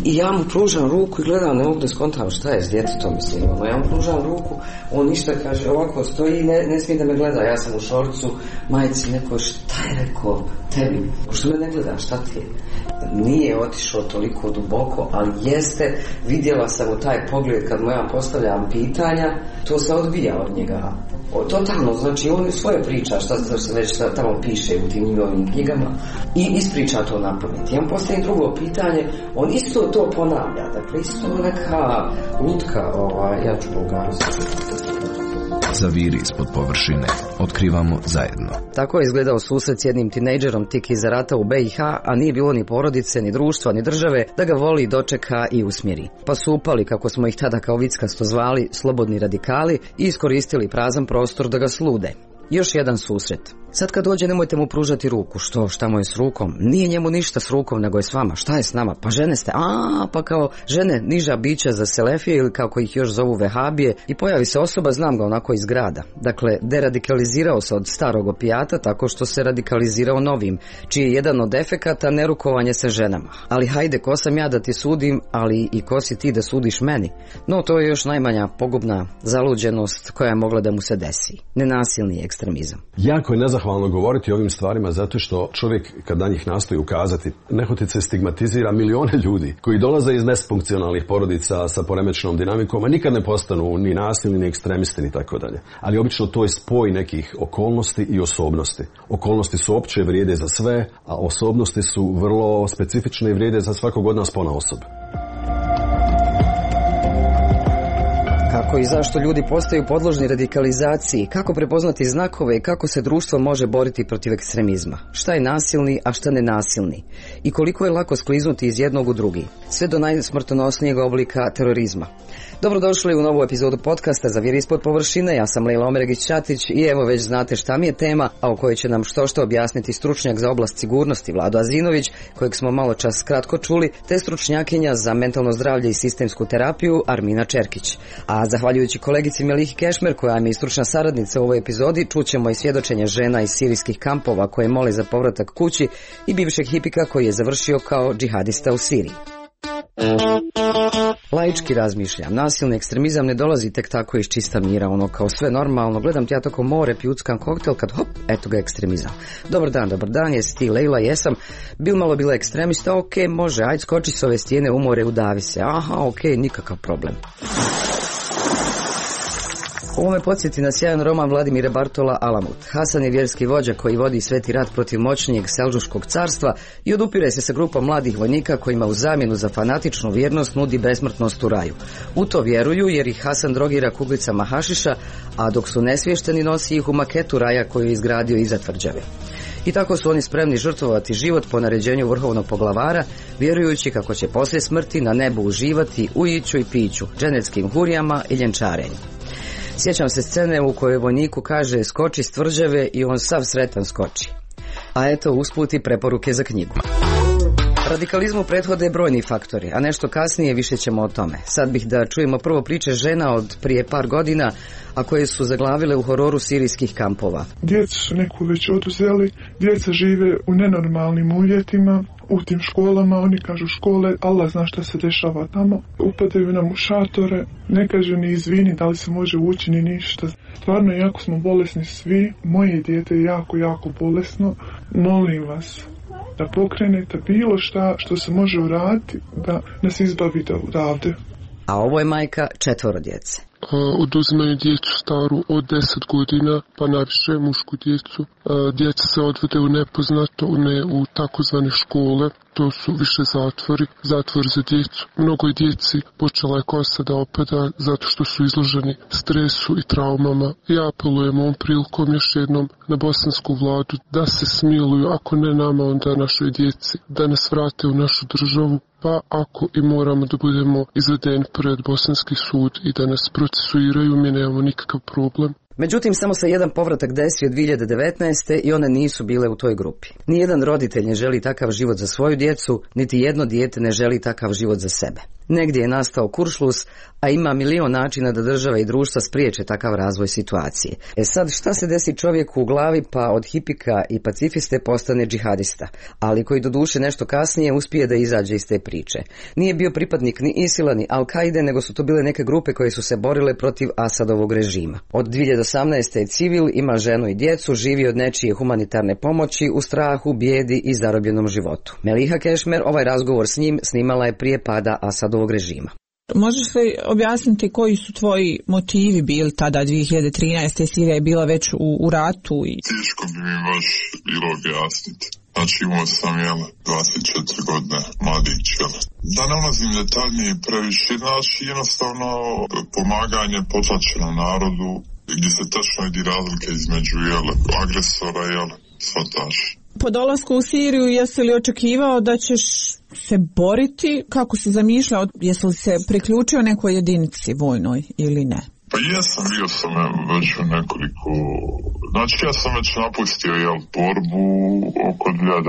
I ja mu pružam ruku i gledam, ne mogu da skontam šta je s djetetom, mislim. Ja mu pružam ruku, on ništa kaže, ovako stoji, ne smije da me gleda, ja sam u šorcu, majici, neko, šta je rekao tebi? Što me ne gleda, šta ti je? Nije otišao toliko duboko, ali jeste, vidjela sam u taj pogled kad mu ja postavljam pitanja, to se odbija od njega. Totalno, znači on svoje priča, šta se već tamo piše u tim njegovim knjigama i ispriča to na pamet. Ja mu postavim drugo pitanje, on isto to ponavlja, dakle isto neka lutka, ja ću Bulgarski. Zaviri ispod površine. Otkrivamo zajedno. Tako je izgledao susret s jednim tinejdžerom tik iza rata u BiH, a nije bilo ni porodice, ni društva, ni države da ga voli, dočeka i usmjeri. Pa su upali, kako smo ih tada kao vickasto zvali, slobodni radikali i iskoristili prazan prostor da ga slude. Još jedan susret. Sad kad dođe nemojte mu pružati ruku. Šta mu je s rukom? Nije njemu ništa s rukom, nego je s vama. Šta je s nama? Pa žene ste. Pa kao žene niža bića za selefije ili kako ih još zovu vehabije i pojavi se osoba, znam ga onako iz grada. Dakle, deradikalizirao se od starog opijata tako što se radikalizirao novim, čiji je jedan od efekata nerukovanje se ženama. Ali hajde, ko sam ja da ti sudim, ali i ko si ti da sudiš meni? No, to je još najmanja pogubna zaluđenost koja je mogla da mu se desi. Nenasilni ekstremizam. Jako je nezahvalno govoriti o ovim stvarima zato što čovjek kad na njih nastoji ukazati nehotice stigmatizira milione ljudi koji dolaze iz nesfunkcionalnih porodica sa poremećenom dinamikom, a nikad ne postanu ni nasilni, ni ekstremisti, ni tako dalje. Ali obično to je spoj nekih okolnosti i osobnosti. Okolnosti su opće, vrijede za sve, a osobnosti su vrlo specifične i vrijede za svakog od nas ponaosob. Kako i zašto ljudi postaju podložni radikalizaciji, kako prepoznati znakove i kako se društvo može boriti protiv ekstremizma. Šta je nasilni, a šta nenasilni? I koliko je lako skliznuti iz jednog u drugi, sve do najsmrtonosnijeg oblika terorizma. Dobrodošli u novu epizodu podcasta Zaviri ispod površine. Ja sam Lejla Omeregić-Ćatić i evo već znate šta mi je tema, a o kojoj će nam što objasniti stručnjak za oblast sigurnosti Vlado Azinović, kojeg smo malo čas kratko čuli, te stručnjakinja za mentalno zdravlje i sistemsku terapiju Armina Čerkić. A zahvaljujući kolegici Melihi Kešmer, koja je stručna saradnica u ovoj epizodi, čućemo i svjedočenje žena iz sirijskih kampova koje mole za povratak kući i bivšeg hipika koji je završio kao džihadista u Siriji. Laički razmišljam, nasilni ekstremizam ne dolazi tek tako iz čista mira, ono kao sve normalno, gledam ti ja toko more, pijuckam koktel, kad hop, eto ga ekstremizam. Dobar dan, jesi ti Lejla? Jesam. Bila ekstremista, ok, može, ajde skoči s ove stijene u more, udavi se, ok, nikakav problem. Ovo me podsjeti na sjajan roman Vladimira Bartola Alamut. Hasan je vjerski vođa koji vodi sveti rat protiv moćnijeg Selđuškog carstva i odupire se sa grupom mladih vojnika kojima u zamjenu za fanatičnu vjernost nudi besmrtnost u raju. U to vjeruju jer ih Hasan drogira kuglicama hašiša, a dok su nesvješteni nosi ih u maketu raja koju je izgradio iza tvrđave. I tako su oni spremni žrtvovati život po naređenju vrhovnog poglavara, vjerujući kako će poslije smrti na nebu uživati u iću i piću, dženeckim hurijama i ljenčarenju. Sjećam se scene u kojoj vojniku kaže skoči s tvrđave i on sav sretan skoči. A eto usput i preporuke za knjigu. Radikalizmu prethode brojni faktori, a nešto kasnije više ćemo o tome. Sad bih da čujemo prvo priče žena od prije par godina, a koje su zaglavile u hororu sirijskih kampova. Djecu su neku već oduzeli, djeca žive u nenormalnim uvjetima, u tim školama, oni kažu škole, Allah zna šta se dešava tamo. Upadaju nam u šatore, ne kažu ni izvini da li se može ući ni ništa. Stvarno, jako smo bolesni svi, moje dijete je jako bolesno, molim vas da pokrenete bilo šta što se može uraditi da nas izbavite odavde. A ovo je majka 4 djece. Oduzimaju djecu staru od 10 godina, pa najviše mušku djecu. Djeca se odvode u nepoznato, ne u takozvane škole. To su više zatvori za djecu. Mnogo je djeci počela je kosa da opada zato što su izloženi stresu i traumama. Ja apelujem ovom prilikom još jednom na bosansku vladu da se smiluju, ako ne nama, onda našoj djeci, da nas vrate u našu državu. Pa ako i moramo da budemo izvedeni pred bosanski sud i da nas procesuiraju, mi nemamo nikakav problem. Međutim, samo se jedan povratak desio 2019. i one nisu bile u toj grupi. Nijedan roditelj ne želi takav život za svoju djecu, niti jedno dijete ne želi takav život za sebe. Negdje je nastao kuršlus, a ima milion načina da država i društva spriječe takav razvoj situacije. Sad, šta se desi čovjeku u glavi pa od hipika i pacifiste postane džihadista, ali koji doduše nešto kasnije uspije da izađe iz te priče. Nije bio pripadnik ni Isila ni Al-Kaide, nego su to bile neke grupe koje su se borile protiv Asadovog režima. Od 2018. je civil, ima ženu i djecu, živi od nečije humanitarne pomoći u strahu, bijedi i zarobljenom životu. Meliha Kešmer ovaj razgovor s njim snimala je prije pada Asadovog režima. Možeš li objasniti koji su tvoji motivi bili tada 2013. Sirija je bila već u ratu? Teško bi mi baš bilo objasniti. Znači imao sam 24 godine, mladić. Da ne ulazim detaljnije previše, znači jednostavno pomaganje potlačenom narodu gdje se tačno vidi razlike između agresora i svataša. Po dolasku u Siriju jesi li očekivao da ćeš se boriti? Kako si zamišljao? Jesi li se priključio nekoj jedinici vojnoj ili ne? Pa jesam, bio sam već u nekoliko... Znači ja sam već napustio borbu oko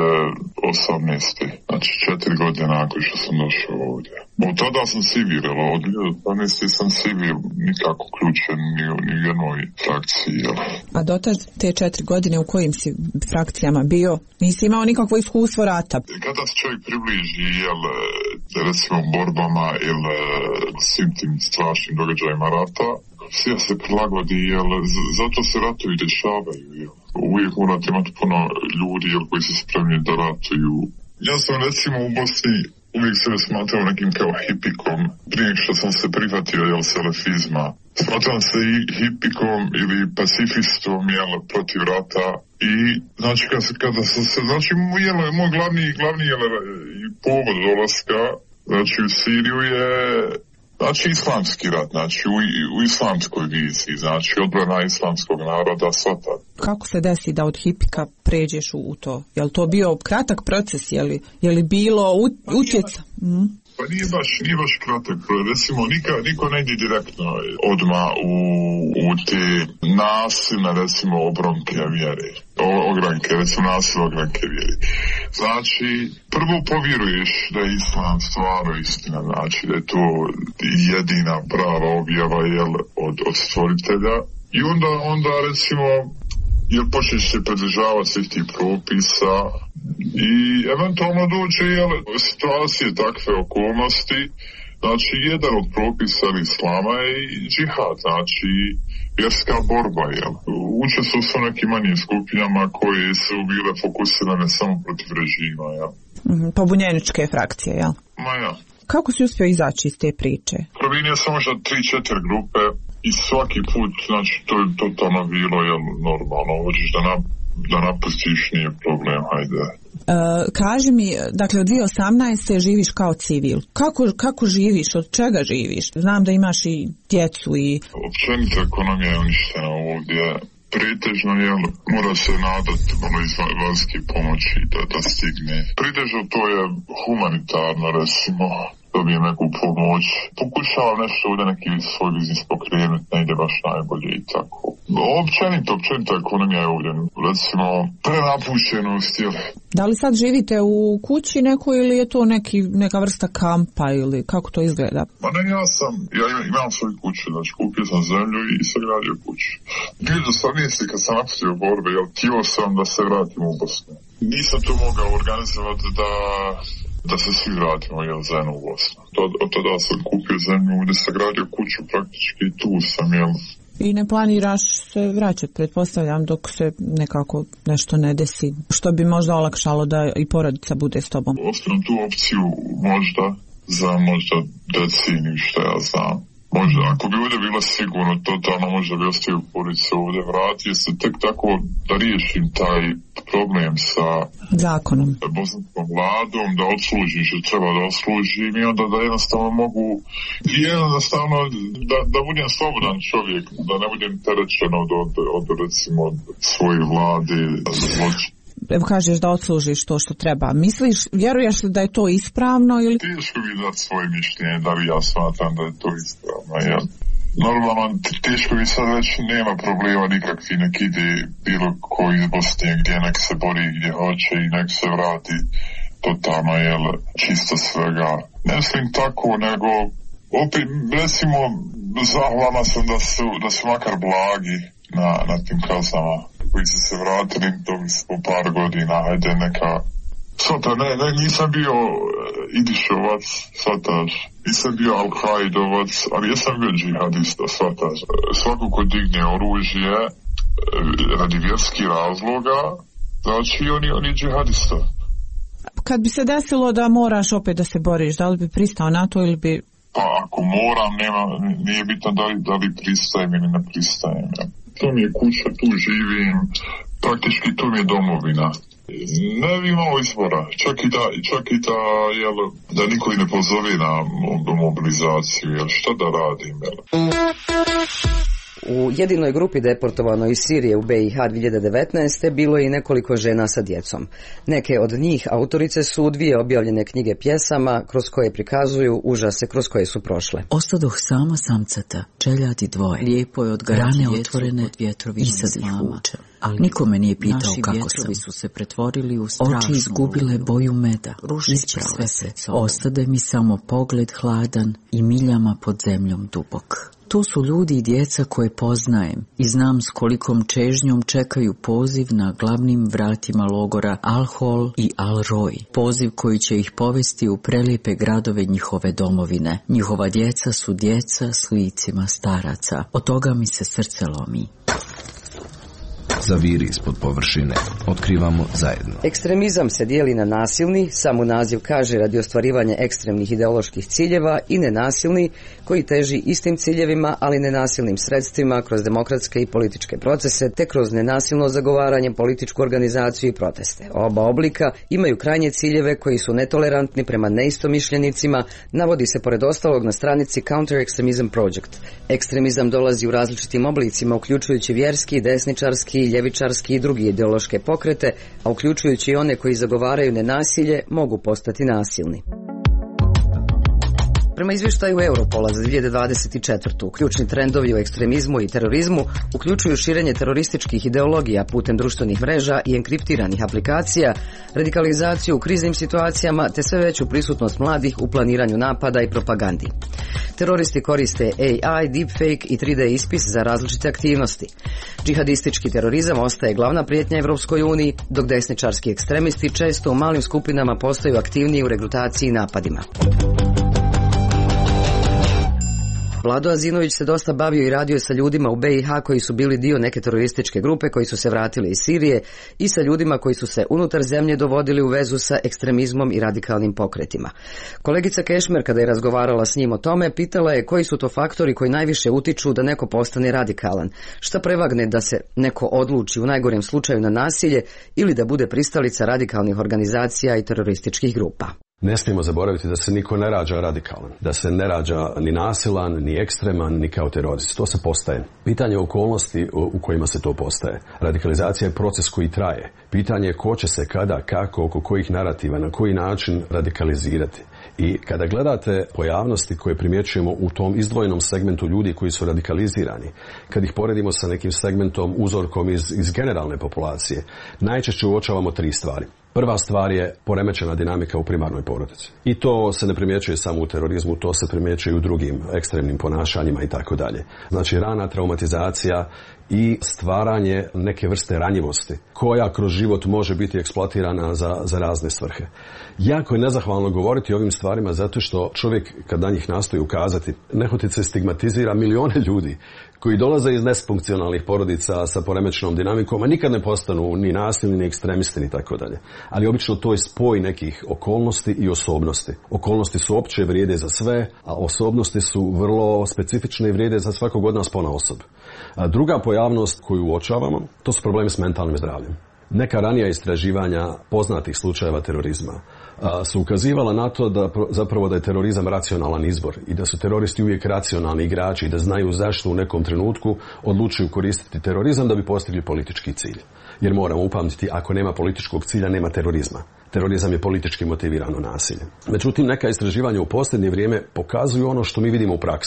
2018. Znači 4 godine nakon što sam došao ovdje. Od tada sam civil, od 2018. sam civil, nikako uključen ni u jednoj frakciji. A dotad te 4 godine u kojim si frakcijama bio? Nisi imao nikakvo iskustvo rata? Kada se čovjek približi, recimo borbama ili svim tim strašnim događajima rata, sve se prilagodi, zato se ratovi dešavaju. Uvijek morate imati puno ljudi koji su spremni da ratuju. Ja sam recimo u Bosni uvijek se smatrao nekim kao hipikom, prije što sam se prihvatio selefizma. Smatram se i hipikom ili pacifistom protiv rata i znači kada sam se, znači moj glavni povod dolaska znači u Siriju je znači islamski rat, znači u islamskoj viziji, znači odbrana islamskog naroda, svata. Kako se desi da od hipika pređeš u to? Je li to bio kratak proces, je li bilo utjeca? Pa nije baš kratak, recimo niko ne ide direktno odmah u te nasilne, recimo ogranke vjere. Znači, prvo povjeruješ da je islam stvarno istina, znači da je to jedina prava objava od stvoritelja i onda recimo počneš se pridržavati svih tih propisa i eventualno dođe situacije, takve okolnosti. Znači, jedan od propisa islama je džihad, znači vjerska borba. Učestvo su nekim manjim skupinama koje su bile fokusirane samo protiv režima. Pobunjeničke frakcije, jel? Ma ja. Kako si uspio izaći iz te priče? Provinio sam možda 3-4 grupe i svaki put, znači to je totalno bilo normalno. Hoćeš da napustiš, nije problem, hajde. Kaži mi, dakle od 2018. živiš kao civil. Kako živiš? Od čega živiš? Znam da imaš i djecu i... Općenito ekonomija je uništena ovdje. Pretežno mora se nadati malo iz vanjske pomoći da stigne. Pretežno to je humanitarno, recimo, dobijem neku pomoć. Pokušavam nešto ovdje neki svoj biznis pokrenuti, ne ide baš najbolje i tako. Općenito ekonomija je ovdje, recimo, prenapušenost. Da li sad živite u kući nekoj ili je to neka vrsta kampa ili kako to izgleda? Ma ne, ja imam svoju kuću, znači kupio sam zemlju i sagradio kuću. 2018. kad sam napustio borbe, htio sam da se vratim u Bosnu. Nisam to mogao organizovati da se svi vratimo zajedno u Bosnu. Od tada sam kupio zemlju gdje sagradio kuću praktički i tu sam I ne planiraš se vraćati, pretpostavljam, dok se nekako nešto ne desi, što bi možda olakšalo da i porodica bude s tobom? Ostavim tu opciju možda deceniju, što ja znam. Možda, ako bi ovdje bilo sigurno, totalno možda bi ostavio porodicu ovdje, vratio se tek tako da riješim taj problem sa zakonom, bosanskom vladom, da odslužim što treba da odslužim i onda da jednostavno mogu da budem slobodan čovjek, da ne budem terećen od recimo svoje vlade zločina. Evo kažeš da odslužiš to što treba. Vjeruješ li da je to ispravno ili... Teško bi dati svoje mišljenje, da li ja smatram da je to ispravno, Normalno, teško bi sad već nema problema nikakvi, nek ide bilo koji iz Bosne gdje nek se bori gdje hoće i nek se vrati totalno čisto svega. Ne mislim tako, nego opet recimo zahvalna sam da su makar blagi na tim kaznama koji su se vratili po par godina, hajde neka svata, nisam bio Idišovac, svataš, nisam bio Al-Kaidovac, ali jesam bio džihadista, svataš. Svako ko digne oružje radi vjerskih razloga, znači on je džihadista. Kad bi se desilo da moraš opet da se boriš, da li bi pristao na to ili bi... Pa ako moram, nije bitno da li pristajem ili ne pristajem. To mi je kuća, tu živim, praktički tu mi je domovina. Ne bi imao izbora, čak i da niko i ne pozove na mobilizaciju, šta da radim, U jedinoj grupi deportovanoj iz Sirije u BiH 2019. bilo je i nekoliko žena sa djecom. Neke od njih autorice su 2 objavljene knjige pjesama kroz koje prikazuju užase kroz koje su prošle. Ostadoh sama samcata, čeljadi dvoje, lijepo je odgajati rane otvorene, vjetrovi i sad ih vuče. Ali nikome nije pitao kako sam. Su se pretvorili u strašnu. Oči izgubile boju meda, isprale se. Ostade mi samo pogled hladan i miljama pod zemljom dubok. To su ljudi i djeca koje poznajem i znam s kolikom čežnjom čekaju poziv na glavnim vratima logora Al-Hol i Al-Roj. Poziv koji će ih povesti u prelijepe gradove njihove domovine. Njihova djeca su djeca s licima staraca. Od toga mi se srce lomi. Zaviri ispod površine. Otkrivamo zajedno. Ekstremizam se dijeli na nasilni, samo naziv kaže radi ostvarivanja ekstremnih ideoloških ciljeva, i nenasilni koji teži istim ciljevima, ali nenasilnim sredstvima kroz demokratske i političke procese, te kroz nenasilno zagovaranje, političku organizaciju i proteste. Oba oblika imaju krajnje ciljeve koji su netolerantni prema neistomišljenicima, navodi se pored ostalog na stranici Counter Extremism Project. Ekstremizam dolazi u različitim oblicima, uključujući vjerski, desničarski, ljevičarski i drugi ideološke pokrete, a uključujući i one koji zagovaraju nenasilje, mogu postati nasilni. Prema izvještaju Europola za 2024. ključni trendovi u ekstremizmu i terorizmu uključuju širenje terorističkih ideologija putem društvenih mreža i enkriptiranih aplikacija, radikalizaciju u kriznim situacijama te sve veću prisutnost mladih u planiranju napada i propagandi. Teroristi koriste AI, deepfake i 3D ispis za različite aktivnosti. Džihadistički terorizam ostaje glavna prijetnja Evropskoj uniji, dok desničarski ekstremisti često u malim skupinama postaju aktivniji u regrutaciji i napadima. Vlado Azinović se dosta bavio i radio sa ljudima u BiH koji su bili dio neke terorističke grupe koji su se vratili iz Sirije i sa ljudima koji su se unutar zemlje dovodili u vezu sa ekstremizmom i radikalnim pokretima. Kolegica Kešmer, kada je razgovarala s njim o tome, pitala je koji su to faktori koji najviše utiču da neko postane radikalan. Šta prevagne da se neko odluči u najgorem slučaju na nasilje ili da bude pristalica radikalnih organizacija i terorističkih grupa. Ne smijemo zaboraviti da se niko ne rađa radikalan, da se ne rađa ni nasilan, ni ekstreman, ni kao terorist. To se postaje. Pitanje okolnosti u kojima se to postaje. Radikalizacija je proces koji traje. Pitanje je ko će se kada, kako, oko kojih narativa, na koji način radikalizirati. I kada gledate pojavnosti koje primjećujemo u tom izdvojenom segmentu ljudi koji su radikalizirani, kad ih poredimo sa nekim segmentom, uzorkom iz generalne populacije, najčešće uočavamo 3 stvari. Prva stvar je poremećena dinamika u primarnoj porodici. I to se ne primjećuje samo u terorizmu, to se primjećuje i u drugim ekstremnim ponašanjima i tako dalje. Znači rana traumatizacija i stvaranje neke vrste ranjivosti koja kroz život može biti eksploatirana za razne svrhe. Jako je nezahvalno govoriti o ovim stvarima zato što čovjek kad na njih nastoji ukazati, nehotice stigmatizira milijone ljudi koji dolaze iz nesfunkcionalnih porodica sa poremećenom dinamikom, a nikad ne postanu ni nasilni, ni ekstremisti, ni tako dalje. Ali obično to je spoj nekih okolnosti i osobnosti. Okolnosti su opće, vrijede za sve, a osobnosti su vrlo specifične i vrijede za svakog od nas ponaosob. A druga pojavnost koju uočavamo, to su problemi s mentalnim zdravljem. Neka ranija istraživanja poznatih slučajeva terorizma su ukazivala na to da zapravo da je terorizam racionalan izbor i da su teroristi uvijek racionalni igrači i da znaju zašto u nekom trenutku odlučuju koristiti terorizam da bi postigli politički cilj. Jer moramo upamtiti, ako nema političkog cilja, nema terorizma. Terorizam je politički motivirano nasilje. Međutim, neka istraživanja u posljednje vrijeme pokazuju ono što mi vidimo u praksi.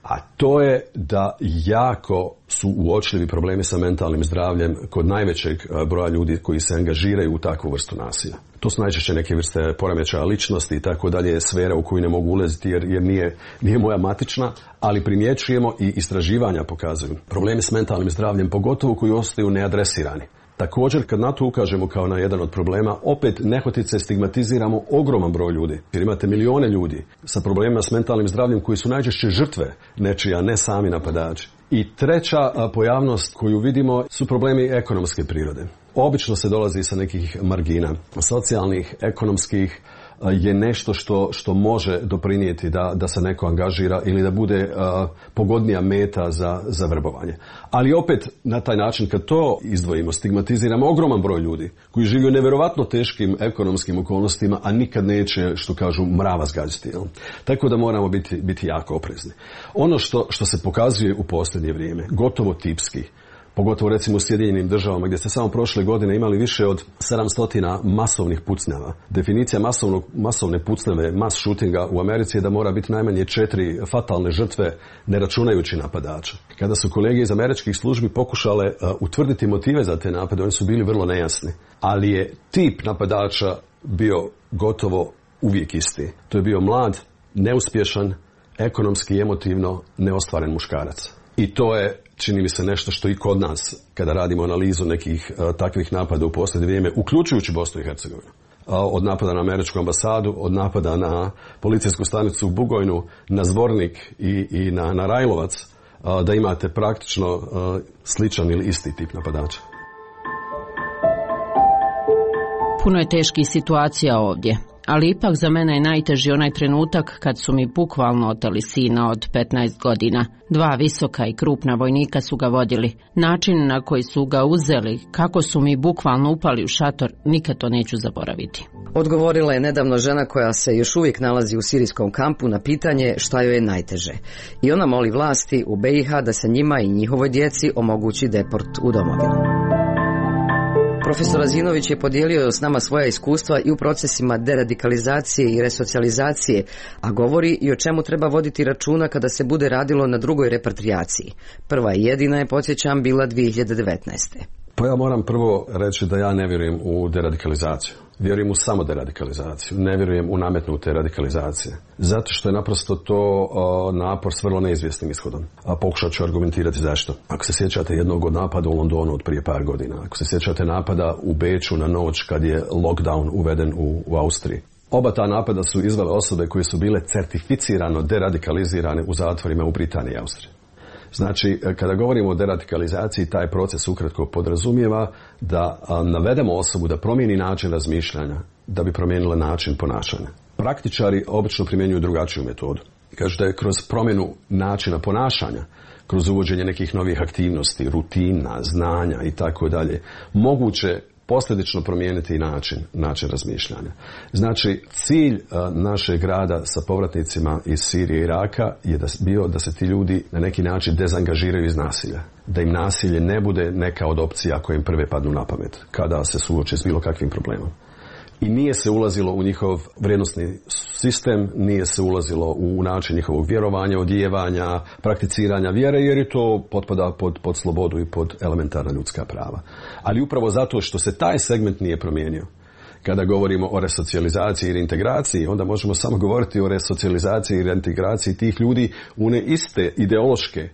A to je da jako su uočljivi problemi sa mentalnim zdravljem kod najvećeg broja ljudi koji se angažiraju u takvu vrstu nasilja. To su najčešće neke vrste poremećaja ličnosti i tako dalje, sfera u koju ne mogu ulaziti jer nije moja matična, ali primjećujemo i istraživanja pokazuju problemi s mentalnim zdravljem, pogotovo koji ostaju neadresirani. Također, kad na to ukažemo kao na jedan od problema, opet nehotice stigmatiziramo ogroman broj ljudi. Jer imate milijone ljudi sa problemima s mentalnim zdravljem koji su najčešće žrtve nečija, ne sami napadači. I treća pojavnost koju vidimo su problemi ekonomske prirode. Obično se dolazi sa nekih margina, socijalnih, ekonomskih, je nešto što može doprinijeti da se neko angažira ili da bude pogodnija meta za vrbovanje. Ali opet na taj način kad to izdvojimo, stigmatiziramo ogroman broj ljudi koji žive u nevjerovatno teškim ekonomskim okolnostima, a nikad neće, što kažu, mrava zgađati. Tako da moramo biti jako oprezni. Ono što se pokazuje u posljednje vrijeme, gotovo tipski, pogotovo recimo u Sjedinjenim državama gdje ste samo prošle godine imali više od 700 masovnih pucnjava. Definicija masovne pucnjave, mass shootinga u Americi je da mora biti najmanje 4 fatalne žrtve, ne računajući napadača. Kada su kolege iz američkih službi pokušale utvrditi motive za te napade, oni su bili vrlo nejasni. Ali je tip napadača bio gotovo uvijek isti. To je bio mlad, neuspješan, ekonomski i emotivno neostvaren muškarac. I to je, čini mi se, nešto što i kod nas, kada radimo analizu nekih takvih napada u posljednje vrijeme, uključujući Bosnu i Hercegovinu, od napada na američku ambasadu, od napada na policijsku stanicu u Bugojnu, na Zvornik i na Rajlovac, da imate praktično sličan ili isti tip napadača. Puno je teških situacija ovdje. Ali ipak za mene je najteži onaj trenutak kad su mi bukvalno oteli sina od 15 godina. 2 visoka i krupna vojnika su ga vodili. Način na koji su ga uzeli, kako su mi bukvalno upali u šator, nikad to neću zaboraviti. Odgovorila je nedavno žena koja se još uvijek nalazi u sirijskom kampu na pitanje šta joj je najteže. I ona moli vlasti u BiH da se njima i njihovoj djeci omogući deport u domovinu. Profesor Azinović je podijelio s nama svoja iskustva i u procesima deradikalizacije i resocijalizacije, a govori i o čemu treba voditi računa kada se bude radilo na drugoj repatriaciji. Prva i jedina je, podsjećam, bila 2019. Pa ja moram prvo reći da ja ne vjerujem u deradikalizaciju. Vjerujem u samo deradikalizaciju. Ne vjerujem u nametnute radikalizacije. Zato što je naprosto to napor s vrlo neizvjesnim ishodom. A pokušat ću argumentirati zašto. Ako se sjećate jednog od napada u Londonu od prije par godina, ako se sjećate napada u Beču na noć kad je lockdown uveden u Austriji. Oba ta napada su izvele osobe koje su bile certificirano deradikalizirane u zatvorima u Britaniji i Austriji. Znači, kada govorimo o deradikalizaciji, taj proces ukratko podrazumijeva da navedemo osobu da promijeni način razmišljanja, da bi promijenila način ponašanja. Praktičari obično primjenjuju drugačiju metodu. Kažu da je kroz promjenu načina ponašanja, kroz uvođenje nekih novih aktivnosti, rutina, znanja i tako dalje, moguće posljedično promijeniti način razmišljanja. Znači, cilj našeg rada sa povratnicima iz Sirije i Iraka je bio da se ti ljudi na neki način dezangažiraju iz nasilja. Da im nasilje ne bude neka od opcija koje im prve padnu na pamet kada se suoče s bilo kakvim problemom. I nije se ulazilo u njihov vrijednosni sistem, nije se ulazilo u način njihovog vjerovanja, odijevanja, prakticiranja vjere, jer je to potpada pod slobodu i pod elementarna ljudska prava. Ali upravo zato što se taj segment nije promijenio, kada govorimo o resocijalizaciji i reintegraciji, onda možemo samo govoriti o resocijalizaciji i reintegraciji tih ljudi u one iste ideološke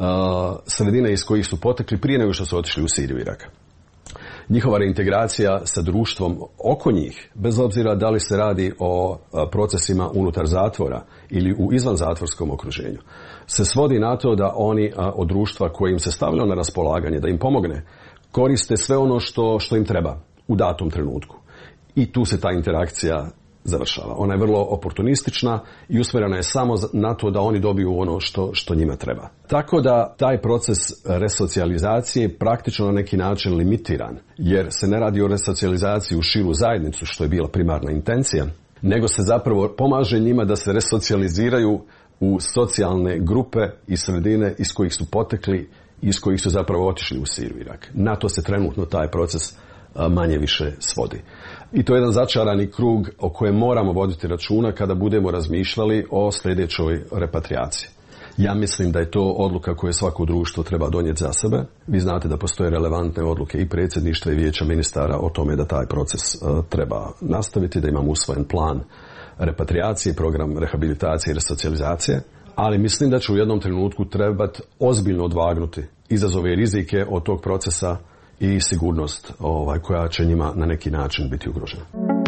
sredine iz kojih su potekli prije nego što su otišli u Siriju i Irak. Njihova reintegracija sa društvom oko njih, bez obzira da li se radi o procesima unutar zatvora ili u izvanzatvorskom okruženju, se svodi na to da oni od društva koje im se stavljalo na raspolaganje, da im pomogne, koriste sve ono što im treba u datom trenutku. I tu se ta interakcija završava. Ona je vrlo oportunistična i usmjerena je samo na to da oni dobiju ono što njima treba. Tako da taj proces resocijalizacije je praktično na neki način limitiran, jer se ne radi o resocijalizaciji u širu zajednicu, što je bila primarna intencija, nego se zapravo pomaže njima da se resocijaliziraju u socijalne grupe i sredine iz kojih su potekli i iz kojih su zapravo otišli u Siriju i Irak. Na to se trenutno taj proces manje više svodi. I to je jedan začarani krug o kojem moramo voditi računa kada budemo razmišljali o sljedećoj repatriaciji. Ja mislim da je to odluka koju svako društvo treba donijeti za sebe. Vi znate da postoje relevantne odluke i predsjedništva i vijeća ministara o tome da taj proces treba nastaviti, da imamo usvojen plan repatriacije, program rehabilitacije i resocijalizacije, ali mislim da će u jednom trenutku trebati ozbiljno odvagnuti izazove i rizike od tog procesa i sigurnost koja će njima na neki način biti ugrožena.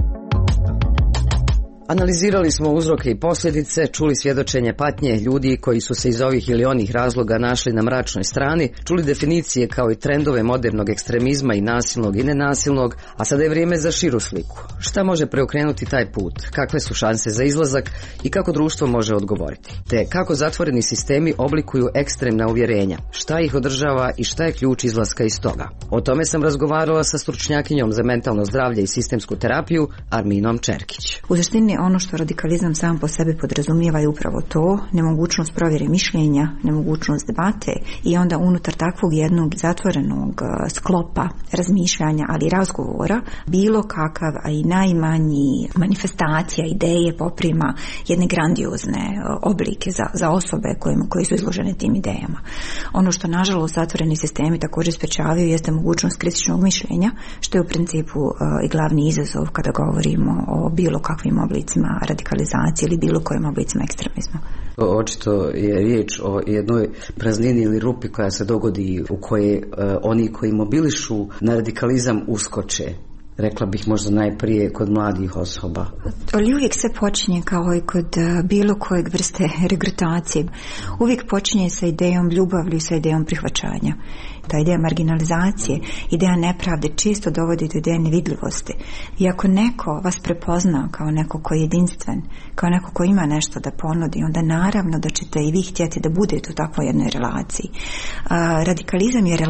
Analizirali smo uzroke i posljedice, čuli svjedočenje patnje ljudi koji su se iz ovih ili onih razloga našli na mračnoj strani, čuli definicije kao i trendove modernog ekstremizma i nasilnog i nenasilnog, a sada je vrijeme za širu sliku. Šta može preokrenuti taj put? Kakve su šanse za izlazak i kako društvo može odgovoriti? Te kako zatvoreni sistemi oblikuju ekstremna uvjerenja? Šta ih održava i šta je ključ izlaska iz toga? O tome sam razgovarala sa stručnjakinjom za mentalno zdravlje i sistemsku terapiju Arminom Čerkić. U suštini ono što radikalizam sam po sebi podrazumijeva je upravo to, nemogućnost provjere mišljenja, nemogućnost debate i onda unutar takvog jednog zatvorenog sklopa razmišljanja, ali i razgovora, bilo kakav, a i najmanji manifestacija ideje poprima jedne grandiozne oblike za osobe koje su izložene tim idejama. Ono što nažalost zatvoreni sistemi također sprečavaju jeste mogućnost kritičnog mišljenja, što je u principu i glavni izazov kada govorimo o bilo kakvim oblicima radikalizacije ili bilo kojim oblicima ekstremizma. Očito je riječ o jednoj praznini ili rupi koja se dogodi u kojoj oni koji mobilišu na radikalizam uskoče. Rekla bih možda najprije kod mladih osoba. Ali uvijek se počinje kao i kod bilo kojeg vrste regrutacije. Uvijek počinje sa idejom ljubavlju i sa idejom prihvaćanja. Ta ideja marginalizacije, ideja nepravde čisto dovodi do ideje nevidljivosti. I ako neko vas prepozna kao neko koji je jedinstven, kao neko koji ima nešto da ponudi, onda naravno da ćete i vi htjeti da budete u takvoj jednoj relaciji. Radikalizam je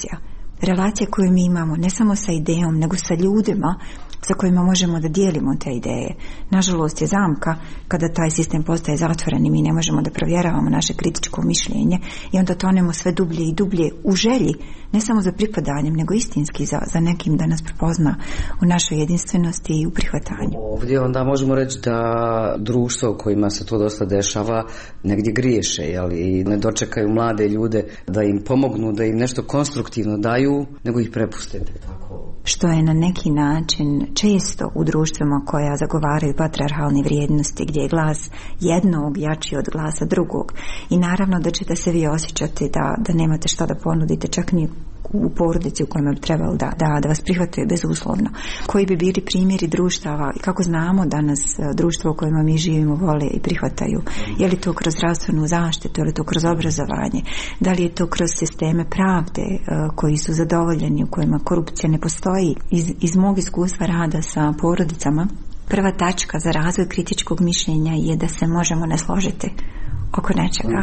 relacija koju mi imamo ne samo sa idejom, nego sa ljudima sa kojima možemo da dijelimo te ideje. Nažalost je zamka kada taj sistem postaje zatvoren i mi ne možemo da provjeravamo naše kritičko mišljenje i onda tonemo sve dublje i dublje u želji, ne samo za pripadanjem, nego istinski za nekim da nas prepozna u našoj jedinstvenosti i u prihvatanju. Ovdje onda možemo reći da društvo u kojima se to dosta dešava negdje griješe, i ne dočekaju mlade ljude da im pomognu, da im nešto konstruktivno daju, nego ih prepuste. Što je na neki način često u društvima koja zagovaraju patrijarhalne vrijednosti, gdje je glas jednog jači od glasa drugog. I naravno da ćete se vi osjećati da nemate šta da ponudite, čak ni u porodici u kojima bi trebalo da vas prihvataju bezuslovno. Koji bi bili primjeri društava i kako znamo da nas društvo u kojima mi živimo vole i prihvataju? Je li to kroz zdravstvenu zaštitu, je li to kroz obrazovanje? Da li je to kroz sisteme pravde koji su zadovoljeni, u kojima korupcija ne postoji? Iz mog iskustva rada sa porodicama, prva tačka za razvoj kritičkog mišljenja je da se možemo ne složiti oko nečega.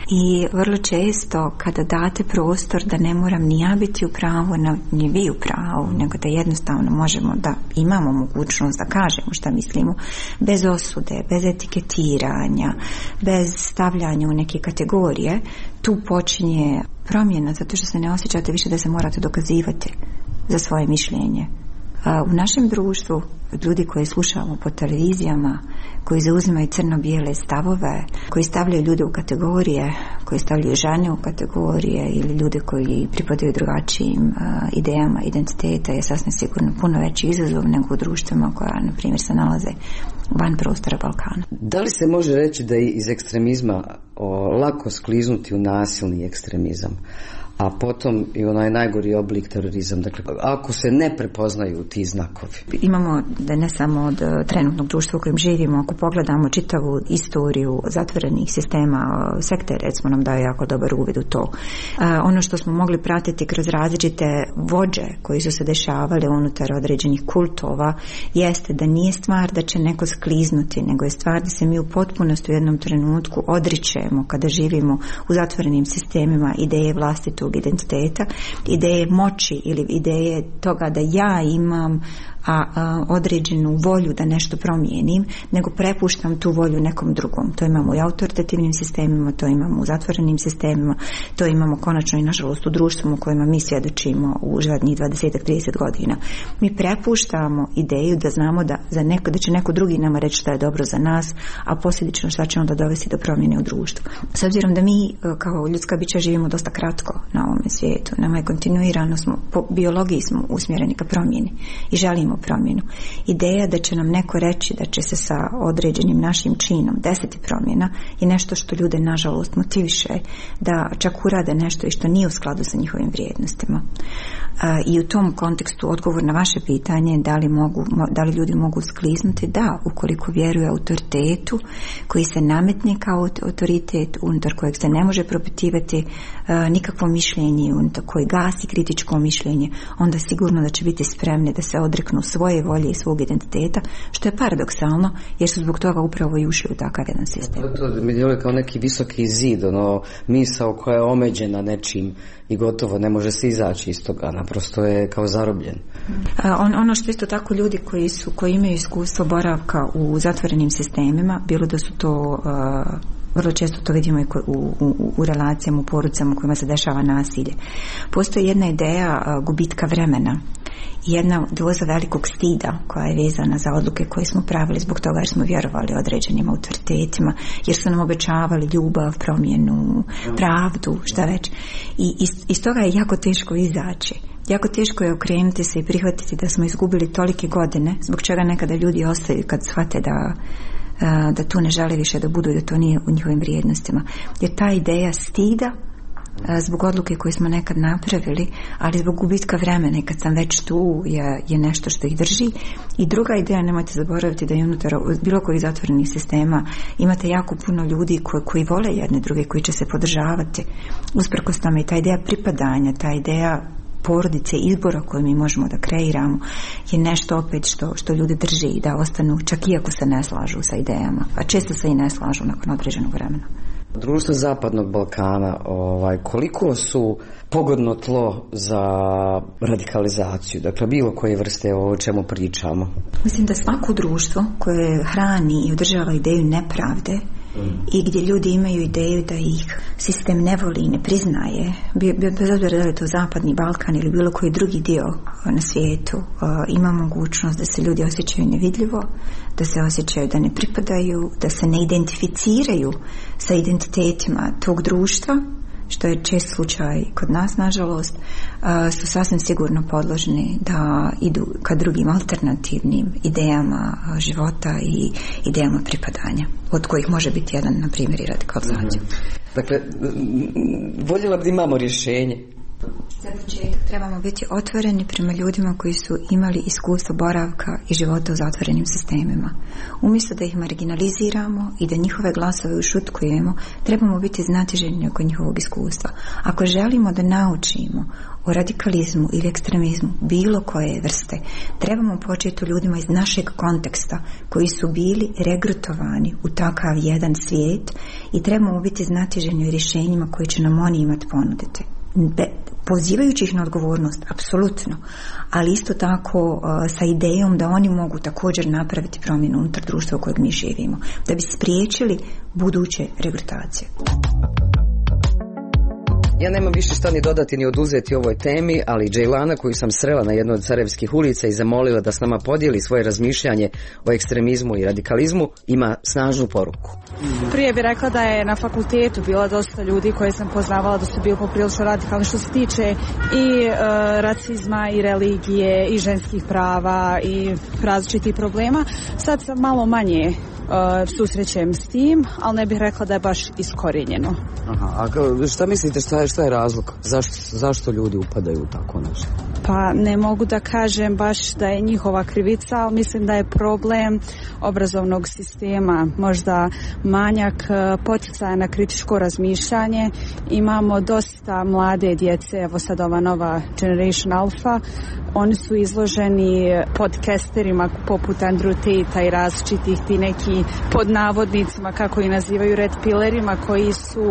I vrlo često kada date prostor da ne moram ni ja biti u pravu, ni vi u pravu, nego da jednostavno možemo da imamo mogućnost da kažemo šta mislimo, bez osude, bez etiketiranja, bez stavljanja u neke kategorije, tu počinje promjena, zato što se ne osjećate više da se morate dokazivati za svoje mišljenje. U našem društvu, ljudi koji slušamo po televizijama, koji zauzimaju crno-bijele stavove, koji stavljaju ljude u kategorije, koji stavljaju žene u kategorije ili ljude koji pripadaju drugačijim idejama identiteta, je sasvim sigurno puno veći izazov nego u društvima koja, na primjer, se nalaze van prostora Balkana. Da li se može reći da je iz ekstremizma lako skliznuti u nasilni ekstremizam, a potom i onaj najgori oblik terorizam, dakle, ako se ne prepoznaju ti znakovi? Imamo da ne samo od trenutnog društva u kojem živimo, ako pogledamo čitavu istoriju zatvorenih sistema, sekte recimo nam daje jako dobar uvid u to. Ono što smo mogli pratiti kroz različite vođe koji su se dešavali unutar određenih kultova jeste da nije stvar da će neko skliznuti, nego je stvar da se mi u potpunosti u jednom trenutku odričemo kada živimo u zatvorenim sistemima ideje vlastitog identiteta, ideje moći ili ideje toga da ja imam određenu volju da nešto promijenim, nego prepuštam tu volju nekom drugom. To imamo i autoritativnim sistemima, to imamo u zatvorenim sistemima, to imamo konačno i nažalost u društvu u kojima mi svjedočimo u zadnjih 20-30 godina. Mi prepuštamo ideju da znamo da će neko drugi nama reći šta je dobro za nas, a posljedično šta će onda dovesti do promjene u društvu. S obzirom da mi kao ljudska bića živimo dosta kratko na ovome svijetu, nama je kontinuirano, po biologiji smo usmjereni ka promjeni i želimo promjenu. Ideja da će nam neko reći da će se sa određenim našim činom desiti promjena je nešto što ljude nažalost motiviše da čak urade nešto i što nije u skladu sa njihovim vrijednostima. I u tom kontekstu odgovor na vaše pitanje da li ljudi mogu skliznuti, da, ukoliko vjeruje autoritetu koji se nametne kao autoritet, unutar kojeg se ne može propitivati nikakvo mišljenje, unutar koji gasi kritičko mišljenje, onda sigurno da će biti spremni da se odreknu svoje volje i svog identiteta, što je paradoksalno jer su zbog toga upravo i ušli u takav jedan sistem. To mi djeluje kao neki visoki zid, misao koja je omeđena nečim i gotovo ne može se izaći iz toga, naprosto je kao zarobljen. Ono što isto tako ljudi koji imaju iskustvo boravka u zatvorenim sistemima, bilo da su to vrlo često to vidimo i u relacijama, u porodicama u kojima se dešava nasilje. Postoji jedna ideja gubitka vremena, jedna doza velikog stida koja je vezana za odluke koje smo pravili zbog toga jer smo vjerovali određenim autoritetima, jer su nam obećavali ljubav, promjenu, pravdu, šta već. I iz toga je jako teško izaći. Jako teško je okrenuti se i prihvatiti da smo izgubili tolike godine, zbog čega nekada ljudi ostaju kad shvate da tu ne žele više da budu i da to nije u njihovim vrijednostima. Jer ta ideja stida zbog odluke koje smo nekad napravili, ali zbog gubitka vremena i kad sam već tu je nešto što ih drži. I druga ideja, nemojte zaboraviti da je unutar bilo kojih zatvorenih sistema imate jako puno ljudi koji vole jedne druge, koji će se podržavati usprkos tome, i ta ideja pripadanja, ta ideja porodice, izbora koje mi možemo da kreiramo je nešto opet što ljudi drži i da ostanu čak iako se ne slažu sa idejama, a često se i ne slažu nakon određenog vremena. Društvo Zapadnog Balkana, koliko su pogodno tlo za radikalizaciju, dakle bilo koje vrste o čemu pričamo? Mislim da svako društvo koje hrani i održava ideju nepravde i gdje ljudi imaju ideju da ih sistem ne voli i ne priznaje, bez obzira da li je to Zapadni Balkan ili bilo koji drugi dio na svijetu, ima mogućnost da se ljudi osjećaju nevidljivo, da se osjećaju da ne pripadaju, da se ne identificiraju sa identitetima tog društva, što je čest slučaj kod nas, nažalost, su sasvim sigurno podložni da idu ka drugim alternativnim idejama života i idejama pripadanja, od kojih može biti jedan, na primjer, i radikalizacija. Dakle, voljela bi da imamo rješenje. Za početak trebamo biti otvoreni prema ljudima koji su imali iskustvo boravka i života u zatvorenim sistemima. Umjesto da ih marginaliziramo i da njihove glasove ušutkujemo, trebamo biti znatiželjni oko njihovog iskustva. Ako želimo da naučimo o radikalizmu ili ekstremizmu bilo koje vrste, trebamo početi u ljudima iz našeg konteksta koji su bili regrutovani u takav jedan svijet i trebamo biti znatiželjni o rješenjima koje će nam oni imati ponuditi. Pozivajući ih na odgovornost, apsolutno, ali isto tako sa idejom da oni mogu također napraviti promjenu unutar društva u kojeg mi živimo, da bi spriječili buduće regrutacije. Ja nemam više šta ni dodati ni oduzeti ovoj temi, ali Džejlana, koju sam srela na jednoj od Sarajevskih ulica i zamolila da s nama podijeli svoje razmišljanje o ekstremizmu i radikalizmu, ima snažnu poruku. Prije bih rekla da je na fakultetu bilo dosta ljudi koje sam poznavala da su bili poprilično radikalni što se tiče i rasizma i religije i ženskih prava i različitih problema. Sad sam malo manje susrećem s tim, ali ne bih rekla da je baš iskorijenjeno. Aha, a šta mislite, šta je razlog? Zašto ljudi upadaju u tako nešto? Pa ne mogu da kažem baš da je njihova krivica, ali mislim da je problem obrazovnog sistema, možda manjak poticaja na kritičko razmišljanje. Imamo dosta mlade djece, evo sad ova nova Generation Alpha, oni su izloženi podcasterima poput Andrew Tate i različitih ti neki pod navodnicima, kako i nazivaju, red pillerima, koji su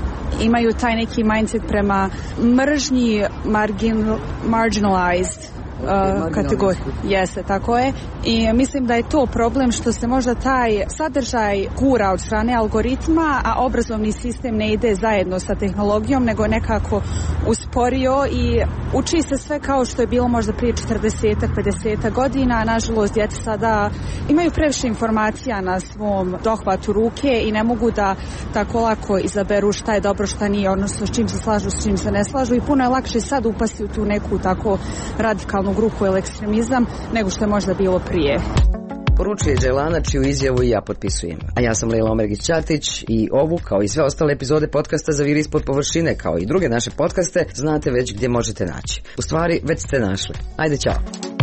imaju taj neki mindset prema mržnji marginalized kategorije. Jeste, tako je. I mislim da je to problem što se možda taj sadržaj gura od strane algoritma, a obrazovni sistem ne ide zajedno sa tehnologijom, nego nekako usporio i uči se sve kao što je bilo možda prije 40-50 godina. Nažalost, djeca sada imaju previše informacija na svom dohvatu ruke i ne mogu da tako lako izaberu šta je dobro, šta nije, odnosno s čim se slažu, s čim se ne slažu, i puno je lakše sad upasti u tu neku tako radikalnu grupu ili ekstremizam nego što je možda bilo prije. Poručuje Dželana, čiju izjavu i ja potpisujem. A ja sam Lejla Omergić-Ćatić i ovu, kao i sve ostale epizode podcasta Zaviri ispod površine, kao i druge naše podcaste, znate već gdje možete naći. U stvari, već ste našli. Ajde, ćao!